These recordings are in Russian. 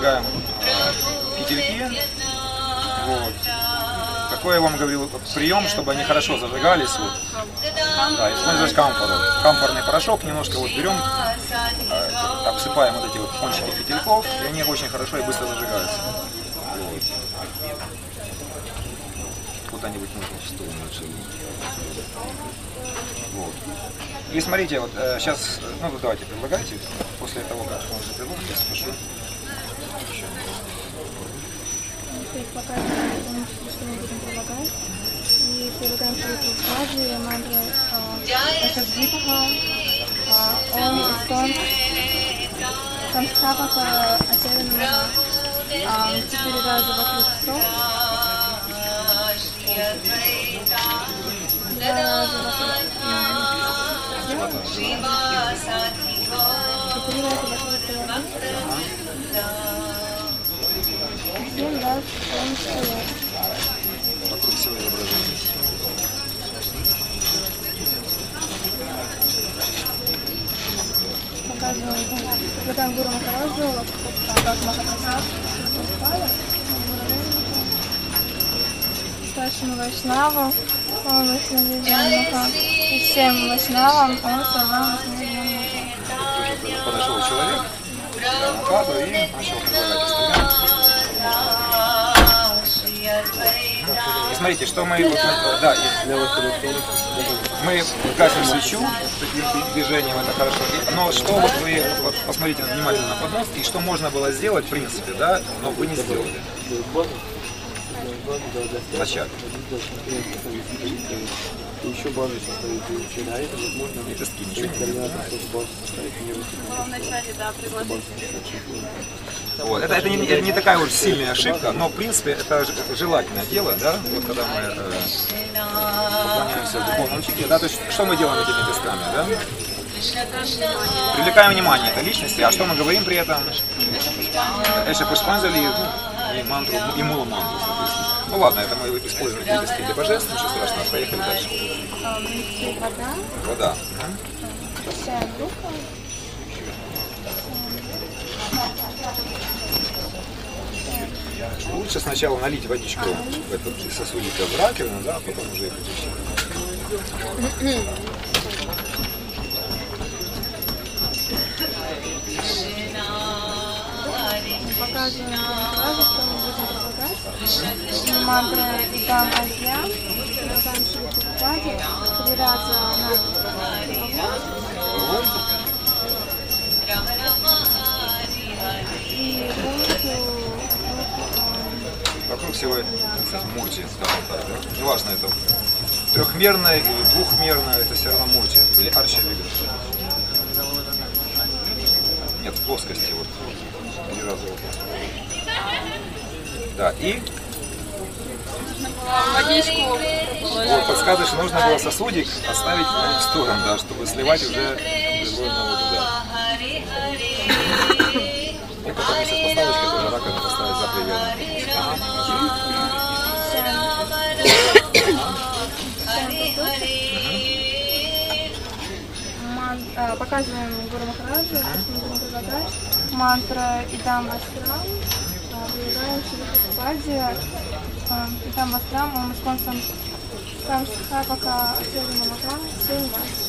зажигаем фитильки. Вот. Какой я вам говорил прием, чтобы они хорошо зажигались. Вот. Да, использовать камфорный порошок. Немножко вот берем, обсыпаем вот эти вот кончики фитильков, и они очень хорошо и быстро зажигаются. Вот. Куда-нибудь можно в сторону отшивать. Вот. И смотрите, вот сейчас, ну давайте предлагайте, после того, как он уже предложит, я спрошу. Показываем, что мы будем предлагать. И предлагаем человеку фразе, мантры Ашадвипаха, Ом Истон, Санскапаха, Атеринамаха, 4 раза вокруг срок, 2 раза вокруг 4 раза вокруг 7 раз он стоит. Вокруг всего изображения. Показываем, предлагаем Гуру Махараджу, как Махапрасад, старшему Вайшнаву, он Вайшнавидьям Маха, и всем Вайшнавам, он Сарвам Вайшнавидьям Маха. Подошел человек, Махаду, и начал предлагать инструмент. И смотрите, что мы, вот, да, мы гасим свечу таким движением, это хорошо. Но что вот вы вот, посмотрите внимательно на поднос, и что можно было сделать, в принципе, да, но вы не сделали. Вначале. Еще базу составить вчера, это вот можно ничего в начале, да, предложить. Вот. Это не такая уж сильная ошибка, но в принципе это желательное дело, да, вот когда мы поклоняемся в духовном учителе, да, то есть что мы делаем этими песками, да? Привлекаем внимание этой личности, а что мы говорим при этом? Эша Пушпанджали и мантру, и мула мантру, соответственно. Ну ладно, это мы используем для для божеств, ничего страшного, поехали дальше. Вода. Вода. Лучше сначала налить водичку в этот сосудик в раковину, да, а потом уже их Показываем фразу, что мы будем предлагать. Мантра Идам Азья, предлагаем шрифту в фазе, 3 раза на голову. И вокруг всего, кстати, мурти, скажем так, да? Неважно, это трехмерное или двухмерное, это все равно мурти, или арча-вигра. Нет, в плоскости, вот, 3 раза вот. Да, и водичку. вот, подсказывает, что нужно было сосудик оставить в сторону, да, чтобы сливать уже произвольно воду, да. И потом вместе с поставочкой тоже раковину поставить за приведом. Показываем Гуру Махараджу, что мы будем предлагать. Мантра Идам Вастрам. Предлагаем шрифту Пади. Идам Вастрам, он исконцем Самсхапака Атерина Маха 7 раз.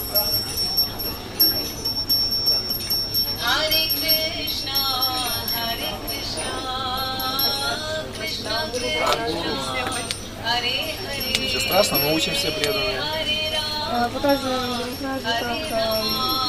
Hare Krishna, Krishna Krishna, Hare Hare. Ничего страшного, мы очень все преданные. Показываем фразу, как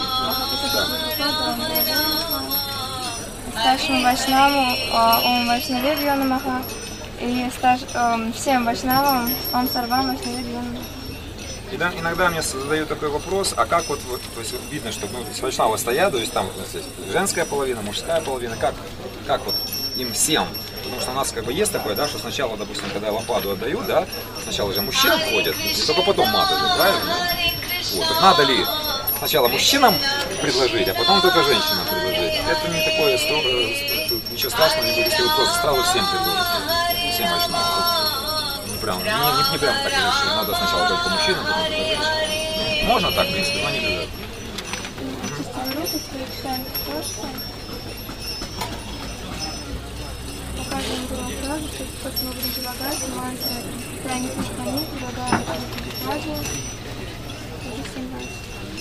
старшему Вайшнаву Ом Вайшнавидья Намаха и всем Вайшнавам Ом Сарвам Вайшнавидья Намаха. Иногда мне задают такой вопрос, а как вот то есть видно, что вайшнавы стоят, то есть там женская половина, мужская половина, как вот им всем? Потому что у нас как бы есть такое, да, что сначала, допустим, когда лампаду отдают, да, сначала же мужчины входят, и только потом матушка, правильно? Вот, так надо ли сначала мужчинам предложить, а потом только женщинам предложить? Это не такое ничего страшного не будет, если вы просто сразу всем предложите, всем вайшнавам. Не прям так решили, надо сначала только мужчинам, потом только женщинам. Можно так, в принципе, но не обязательно. Гуру Махараджа, как мы будем прилагать мантры крайних исполнений, предлагаем Прабхупаде, уже 7 раз.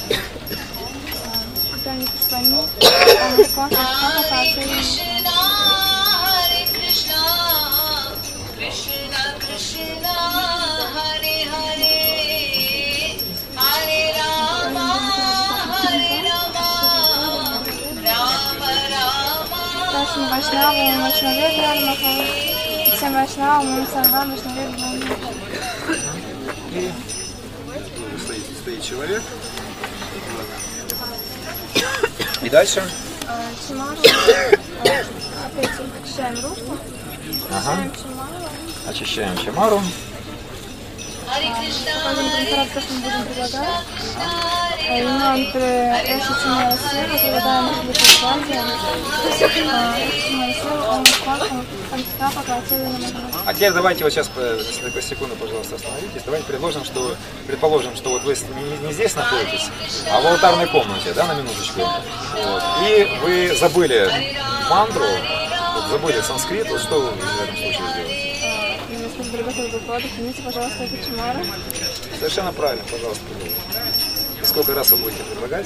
Крайних исполнений, он искон Сахапака, Krishna, Hare Krishna, Krishna Krishna, Hare Hare, Hare Rama, Hare Rama, Rama Rama. Нашим вайшнавам, Вайшнаве Дхармаха, и всем вайшнавам, Сарвам, Вайшнаве Дхармаха. И стоит человек. И дальше? Чимару, опять очищаем руку, очищаем чимару. Очищаем чамару. Hare Krishna, Показываем контракт, что мы будем предлагать. И мантры Эши Чимара Сева, предлагаем их для Прабхупаде. Эши Чимара Сева, он искон Сахапака, А теперь давайте вот сейчас, на секунду, пожалуйста, остановитесь. Давайте предположим, что вот вы не здесь находитесь, а в алтарной комнате, да, на минуточку. Вот. И вы забыли мантру, вот, забыли санскрит, вот что вы в этом случае сделаете? Если вы приготовили доклады, примите, пожалуйста, эту чимару. Совершенно правильно, пожалуйста. И сколько раз вы будете предлагать?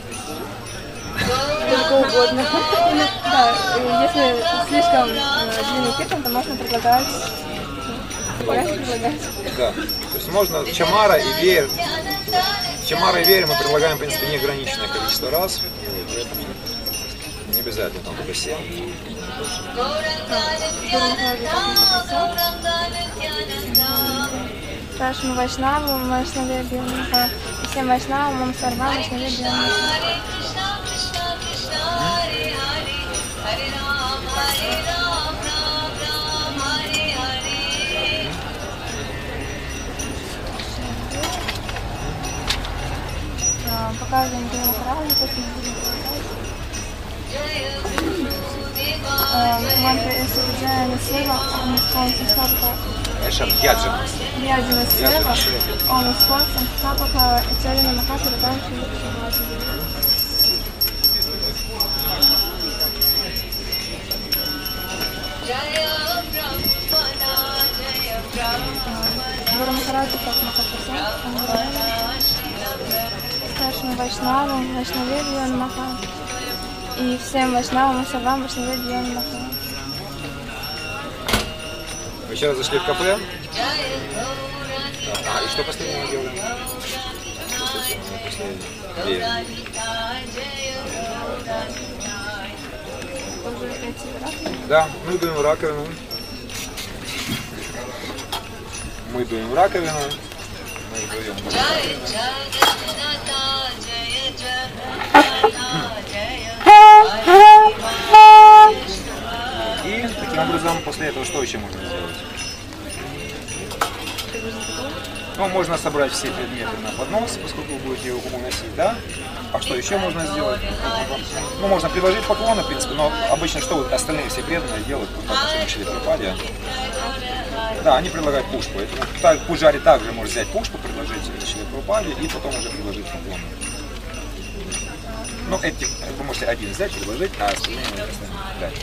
Сколько угодно. Да, если слишком длинный киртан, то можно предлагать. Да. То есть можно чамара и веер. Чамара и веер мы предлагаем, в принципе, неограниченное количество раз. Не обязательно там только 7. Нашим вайшнавам, Вайшнаве Дхармаха, и всем вайшнавам, Сарвам, Вайшнаве Дхармаха. Hare Krishna, Krishna Krishna, Hare Hare, Hare Ram, Hare Ram, Ram Ram, Hare Hare. Показываем Гуру Махараджа, то, что мы будем предлагать. Jaya Gurudeva, Мантры Эши Виджаяна Сева, он искон Сахапака. Эша Яджина. Яджина Сева, он искон Сахапака, Ачарьяна Махата, Раданши Шабхати. Jaya Brahmana, Jaya Brahmana, Гуру Махараджа, как Махапрасад, старшим вайшнавам, Вайшнаве Дхармаха, и всем вайшнавам, Сарвам, Вайшнаве Дхармаха. Вы сейчас зашли в кафе. Jaya Gauranga, И что последнее мы делаем? После веера. Jaya Gauranga. Тоже эти раки. Да, мы дуем в раковину. Мы дуем в раковину. Мы дуем в Jaya раковину. Jagannath, Jaya Jagannath, И таким образом после этого что еще можно сделать? Ну, можно собрать все предметы на поднос, поскольку вы будете его уносить, да? А что еще можно сделать? Ну, можно предложить поклон, в принципе, но обычно что вот остальные все преданные делают, по отношению к Шри Прабхупаде? Да, они предлагают пушпу. Поэтому пуджари также может взять пушпу, предложить Шри Прабхупаде и потом уже предложить поклон. Ну, эти, вы можете один взять, предложить, а остальные дать.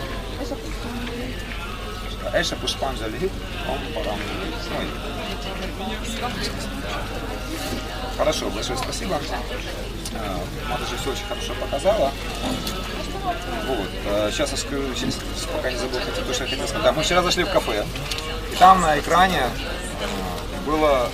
Эша Пушпанджали, он парам. Хорошо, большое спасибо. Мата же все очень хорошо показала. Вот. Сейчас я скажу, пока не забыл, то, что я хотел сказать. Да, мы вчера зашли в кафе, и там на экране было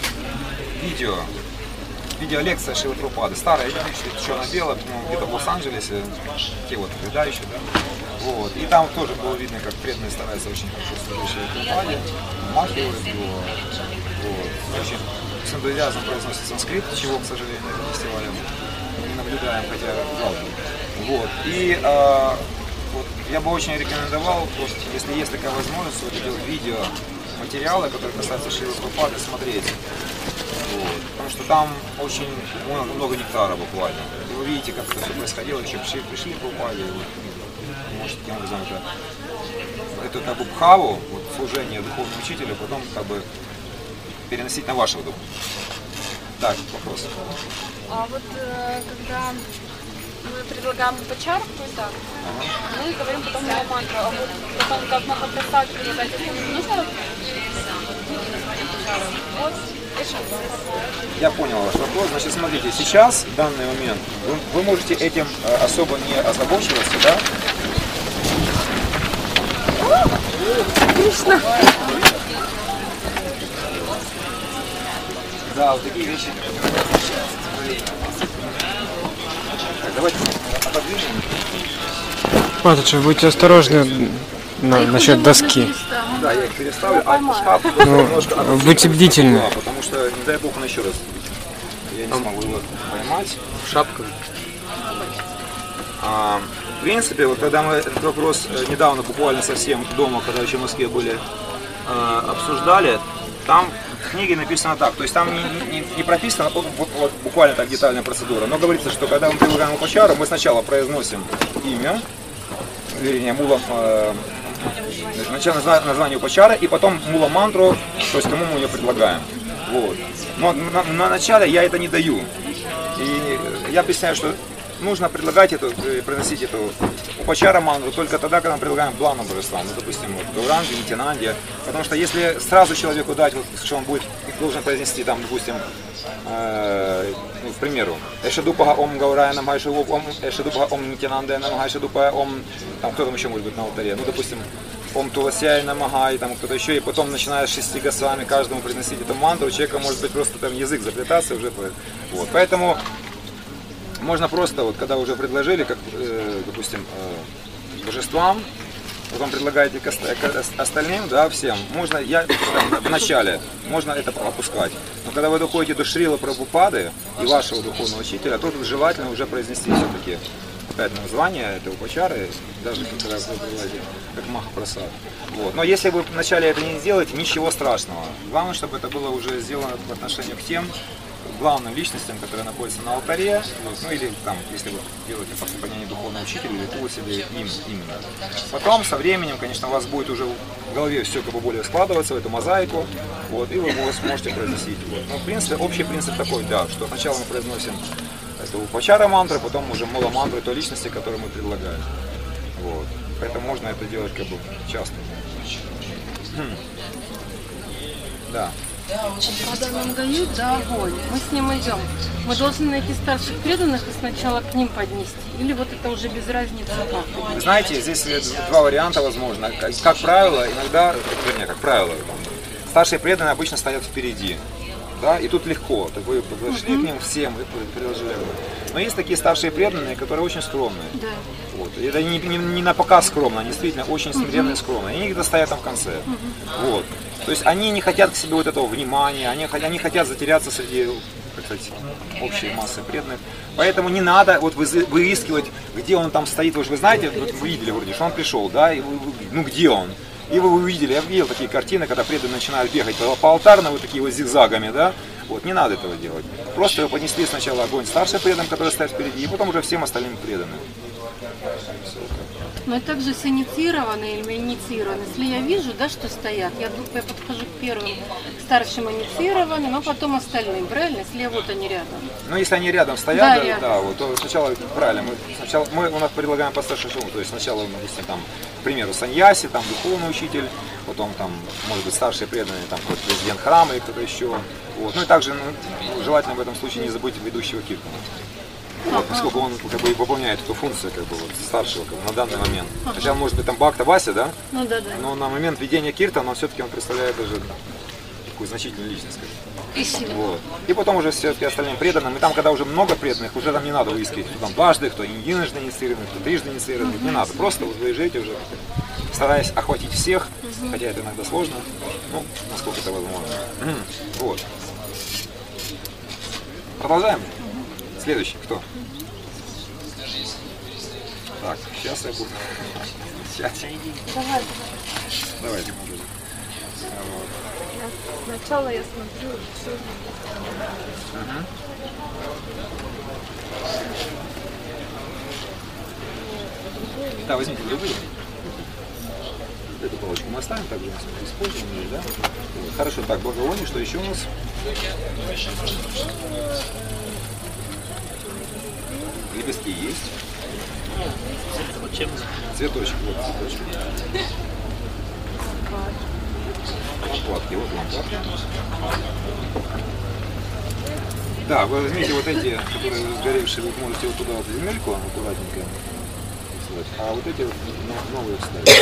видеолекция Шрилы Прабхупады. Старая, черно-белая, где-то в Лос-Анджелесе, те вот тогда еще, да. Вот. И там тоже было видно, как преданные стараются очень хорошо служить Шриле Прабхупаде, махивают его. Вот. Очень с энтузиазмом произносит санскрит, чего, к сожалению, на этом фестивале мы не наблюдаем, хотя жалко. Вот. И вот, я бы очень рекомендовал, если есть такая возможность, вот эти вот видеоматериалы, которые касаются Шрилы Прабхупады, смотреть. Вот. Потому что там очень много нектара буквально. И вы видите, как это все происходило, еще пришли Прабхупаде, и вот, может, таким образом эту как бы бхаву, вот, служение духовному учителю, потом как бы переносить на вашего духа. Так, вопрос. А вот когда мы предлагаем почарку, да. Ну и говорим потом мула мантру. А вот потом как махапрасад предлагать, если не нужно, вот. Я понял ваш вопрос. Значит, смотрите, сейчас, в данный момент, вы можете этим особо не озабочиваться, да? Отлично. Да, вот такие вещи. Так, давайте отодвинем. Матушка, будьте осторожны насчет доски. Да, я их переставлю, а шкаф немножко Будьте бдительны. потому что, не дай бог, он еще раз. Я не смогу его поймать. Шапка. В принципе, вот когда мы этот вопрос недавно, буквально совсем дома, когда еще в Москве были, обсуждали, там в книге написано так, то есть там не прописано вот буквально так детальная процедура, но говорится, что когда мы предлагаем упачару, мы сначала произносим имя, вернее, мула, сначала название упачары, и потом мула мантру, то есть кому мы ее предлагаем. Вот. Но на начале я это не даю. И я объясняю, что нужно предлагать приносить эту упачара мантру только тогда, когда мы предлагаем главным божествам, ну, допустим, вот, Гауранге, Нитянанде, потому что если сразу человеку дать, вот, что он будет должен произнести, там, допустим, ну, к примеру, Эшадупага ом Гаурая нам Гайшадупа ом Эшадупага ом Нитянанде нам Гайшадупа ом, там, кто там еще может быть на алтаре, ну, допустим, ом Туласяй намагай, там кто-то еще, и потом начиная с 6 госвами каждому произносить эту мантру, у человека может быть просто там язык заплетаться уже, вот, поэтому можно просто, вот, когда уже предложили, как, допустим, божествам, потом предлагаете к остальным, да, всем, можно, в начале, можно это опускать. Но когда вы доходите до Шрила Прабхупады и вашего духовного учителя, то тут желательно уже произнести все-таки опять название этого упачары, даже когда вы предлагаете, как Махапрасад. Вот. Но если вы вначале это не сделаете, ничего страшного. Главное, чтобы это было уже сделано по отношению к тем главным личностям, которые находятся на алтаре, вот, ну или там, если вы делаете по поклонению духовному учителю или тулу себе им именно. Потом со временем, конечно, у вас будет уже в голове все как бы более складываться в эту мозаику, вот, и вы сможете произносить. Вот. Но в принципе общий принцип такой, да, что сначала мы произносим эту упачара мантру, потом уже мула мантру той личности, которую мы предлагаем. Вот. Поэтому можно это делать как бы часто. Да. Когда нам дают, да, огонь, мы с ним идем. Мы должны найти старших преданных и сначала к ним поднести. Или вот это уже без разницы как? Вы знаете, здесь два варианта возможно. Как правило, иногда, вернее, как правило, старшие преданные обычно стоят впереди. Да, и тут легко. Так вы подошли к ним всем и приложили. Но есть такие старшие преданные, которые очень скромные. Да. Вот. И это не на показ скромно, они действительно очень смиренные и скромные. Они где-то стоят там в конце. Вот. То есть они не хотят к себе вот этого внимания, они хотят затеряться среди, так сказать, общей массы преданных. Поэтому не надо вот выискивать, где он там стоит. Вы же знаете, вот вы видели вроде, что он пришел, да, и ну где он? И вы увидели, я видел такие картины, когда преданные начинают бегать по алтарно, вот такие вот зигзагами, да. Вот, не надо этого делать. Просто вы поднесли сначала огонь старшим преданным, которые стоят впереди, и потом уже всем остальным преданным. Но и также с инициированной или инициированной. Если я вижу, да, что стоят, я подхожу к первым, к старшим инициированным, но потом остальным, правильно? Если вот они рядом. Ну, если они рядом стоят, да, рядом. Да, вот, то сначала, правильно, мы у нас предлагаем по старшему, то есть сначала, допустим, там, к примеру, саньяси, там, духовный учитель, потом там, может быть, старшие преданные, там, какой-то президент храма или кто-то еще. Вот. Ну и также, ну, желательно в этом случае не забыть ведущего киртана. Вот, поскольку он как бы выполняет эту функцию как бы, вот, старшего как бы, на данный момент. Хотя он может быть там Бхакта Вася, да? Ну да, да. Но на момент ведения киртана все-таки он представляет даже такую значительную личность. Вот. И потом уже все-таки остальным преданным. И там, когда уже много преданных, уже там не надо выискивать, кто там дважды, кто единожды инициированный, кто трижды инициированный. Не надо. Просто вот выезжайте уже, стараясь охватить всех, хотя это иногда сложно, ну, насколько это возможно. Вот. Продолжаем. Следующий, кто? Так, сейчас я буду. Сейчас. Давайте. Вот. Сначала я смотрю, что... Да, возьмите любые. Эту палочку мы оставим, также используем ее, да? Вот. Хорошо, так, благовоние, что еще у нас? Лепестки есть. Цветочки, вот цветочки. Лампадки, вот лампадки. Да, вы возьмите вот эти, которые сгоревшие, вы можете вот туда вот земельку аккуратненько вставить, а вот эти вот новые вставить.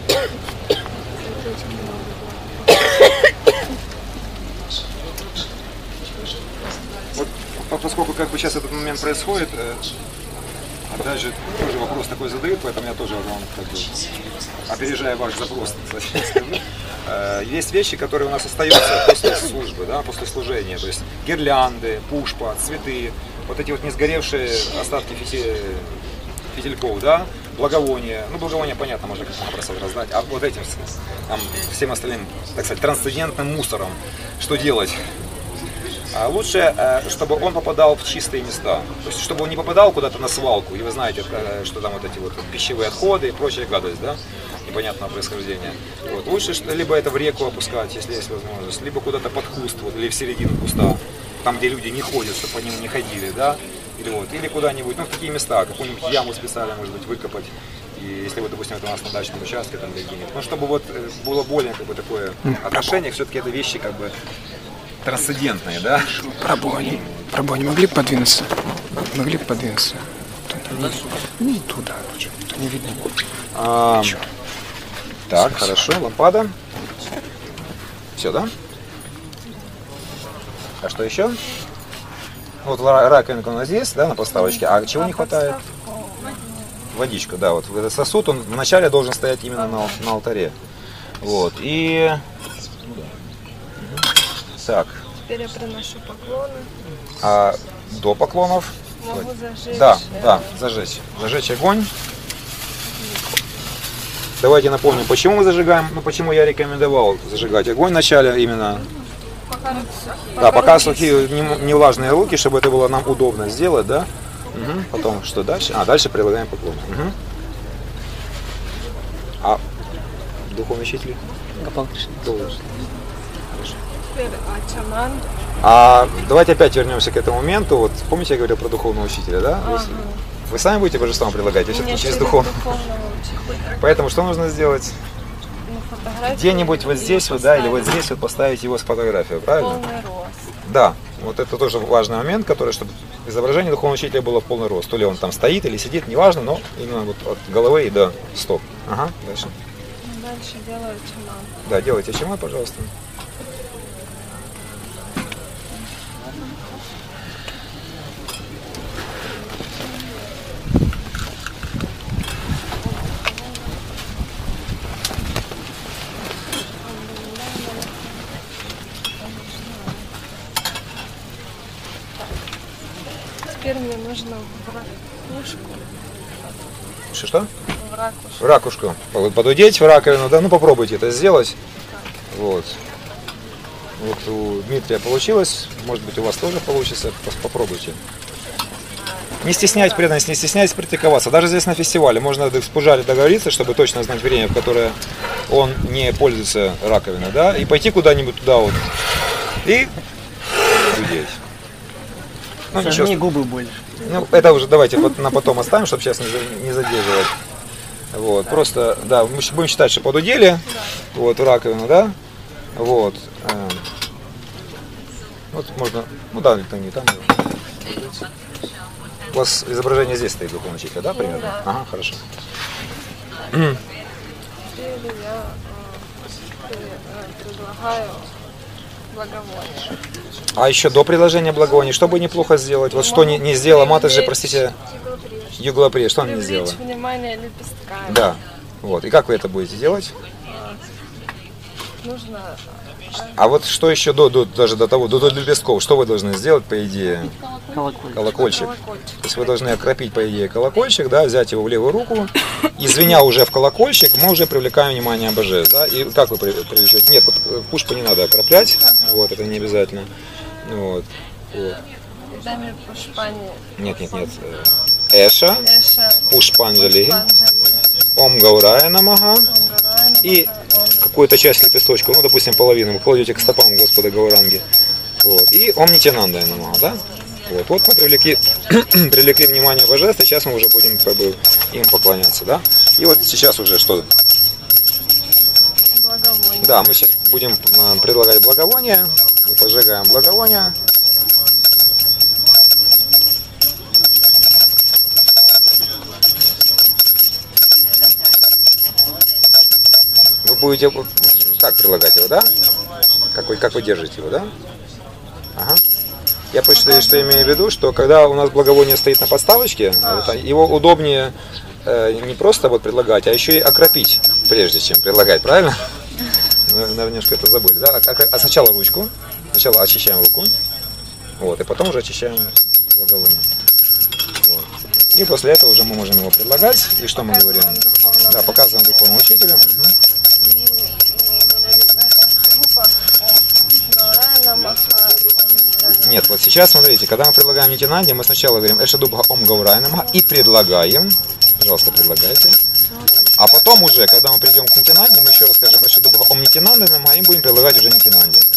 Вот поскольку как бы сейчас этот момент происходит, опять же, тоже вопрос такой задают, поэтому я тоже вам как бы опережая ваш запрос, кстати, скажу. Есть вещи, которые у нас остаются после службы, да, после служения. То есть гирлянды, пушпа, цветы, вот эти вот не сгоревшие остатки фитильков, да, благовония. Ну, благовония, понятно, можно как-то просто раздать. А вот этим там, всем остальным, так сказать, трансцендентным мусором что делать? Лучше, чтобы он попадал в чистые места. То есть, чтобы он не попадал куда-то на свалку. И вы знаете, что там вот эти вот пищевые отходы и прочая гадость, да, непонятного происхождения. Вот. Лучше либо это в реку опускать, если есть возможность, либо куда-то под куст, вот, или в середину куста, там, где люди не ходят, чтобы по нему не ходили, да, или куда-нибудь, ну, в такие места, какую-нибудь яму специально, может быть, выкопать. И если вот, допустим, это у нас на дачном участке, там где-нибудь. Ну, чтобы вот было более, как бы, такое отношение, все-таки это вещи, как бы, трансцендентные, да? Пробой, не могли бы подвинуться? Могли бы подвинуться? Ну, туда, что-то не видно. Так, хорошо, лампада. Все, да? А что еще? Вот раковинка у нас есть, да, на подставочке. А чего не хватает? Водичка, да, вот этот сосуд, он вначале должен стоять именно на алтаре. Вот, и... Так. Теперь я приношу поклоны. А до поклонов? Могу зажечь. Да, зажечь. Зажечь огонь. Давайте напомним, почему мы зажигаем, ну почему я рекомендовал зажигать огонь вначале именно. Пока сухие, не влажные руки, чтобы это было нам удобно сделать, да? Угу. Потом что дальше? Дальше прилагаем поклон. Угу. А духовный учитель? Теперь ачаман. Давайте опять вернемся к этому моменту. Вот помните, я говорил про духовного учителя, да? Вы сами будете божествам предлагать, а все-таки через духовного. Поэтому что нужно сделать? Где-нибудь вот здесь вот, да, или вот здесь вот поставить его с фотографией, правильно? Полный рост. Да, вот это тоже важный момент, который, чтобы изображение духовного учителя было в полный рост. То ли он там стоит или сидит, неважно, но именно вот от головы и до стоп. Ага, дальше. Дальше делаю чаман. Да, делайте чаман, пожалуйста. Теперь мне нужно в ракушку. Что? В ракушку. В ракушку. Вот подудеть в раковину, да, ну попробуйте это сделать. Вот. Вот у Дмитрия получилось, может быть у вас тоже получится, попробуйте. Не стесняйтесь преданность, не стесняйтесь практиковаться. Даже здесь на фестивале можно в пожаре договориться, чтобы точно знать время, в которое он не пользуется раковиной, да, и пойти куда-нибудь туда вот и дудеть. Ну, Сожми ничего. губы больше. Ну, это уже давайте на потом оставим, чтобы сейчас не задерживать. Вот, просто, да, мы будем считать, что подудели, вот, в раковину, да, вот. Вот можно, ну да, это не там. У вас изображение здесь стоит, духовного учителя, да, примерно? Да. Ага, хорошо. Теперь я предлагаю благовоние. А еще до приложения благовоний, что бы неплохо сделать? Вот что не сделала Матаджи, простите, Юглаприя, что она не сделала? Привлечь внимание лепестками. Да, вот, и как вы это будете делать? Нужно А вот что еще даже до того, до лепестков, что вы должны сделать, по идее? Колокольчик. Колокольчик. колокольчик. То есть вы должны окропить, по идее, колокольчик, да, взять его в левую руку, и звеня уже в колокольчик, мы уже привлекаем внимание божеств, да, и как вы привлечете? Нет, вот пушпу не надо окроплять, вот, это не обязательно, вот, вот. Даме пушпани. Нет, Эша, Эша. Пушпанджали, Панджали. Ом Гаурая Намага, Омгарая. и какую-то часть лепесточка, ну, допустим, половину вы кладете к стопам Господа Гауранги, вот, и Ом Нитянандая Намага, да? Вот мы привлекли внимание божеств, и сейчас мы уже будем как бы им поклоняться, да? И вот сейчас уже что? Благовоние. Да, мы сейчас будем предлагать благовония, мы поджигаем благовония. Вы будете вот так предлагать его, да? Как вы держите его, да? Ага. Я прочитаю, что имею в виду, что когда у нас благовоние стоит на подставочке, вот, его удобнее не просто вот предлагать, а еще и окропить, прежде чем предлагать, правильно? Наверное, немножко это забыли, да? А сначала ручку, сначала очищаем руку, вот, и потом уже очищаем благовоние. Вот. И после этого уже мы можем его предлагать. И что мы говорим? Да, показываем духовному учителю. И говорим, наша группа Гаурая Намаха. Нет, вот сейчас, смотрите, когда мы предлагаем Нитянанде, мы сначала говорим Эшадубха Ом Гаурая Намаха и предлагаем. Пожалуйста, предлагайте. А потом уже, когда мы придем к Нитянанде, мы еще раз скажем Эшадубха Ом Нитянанде Намаха и будем предлагать уже Нитянанде.